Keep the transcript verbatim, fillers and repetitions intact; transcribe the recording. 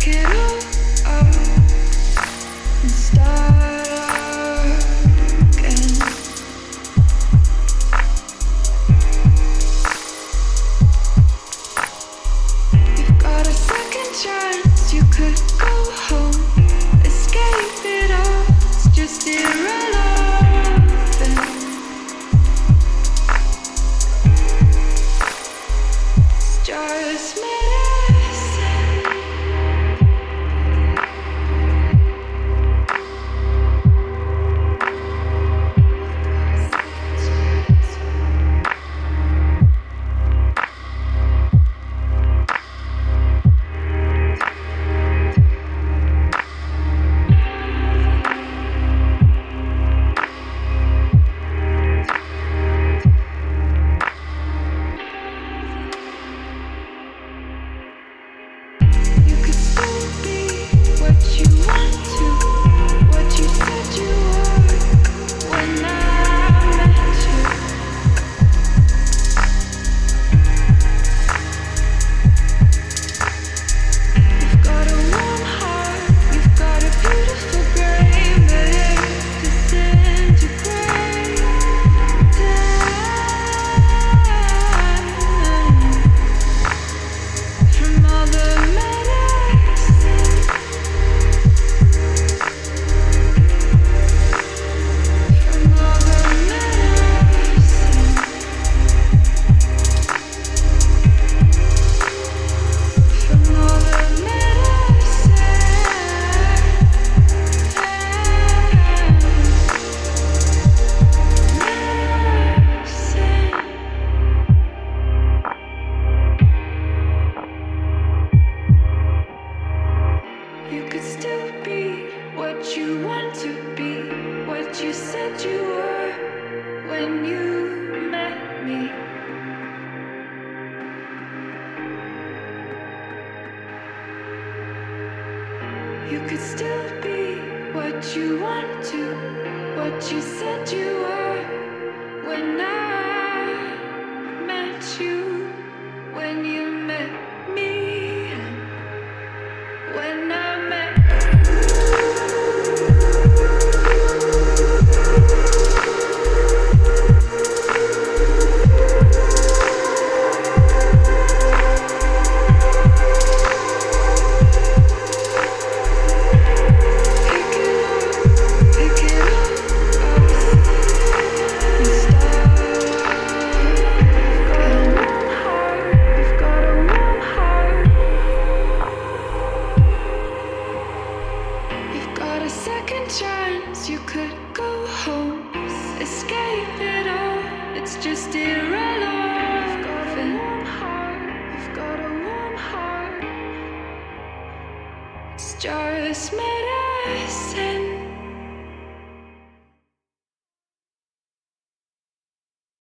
You could still be what you want to, what you said you were when I met you, when you met me, when I met chance you could go home, escape it all, it's just irrelevant. You've got a warm heart, you've got a warm heart, it's just medicine.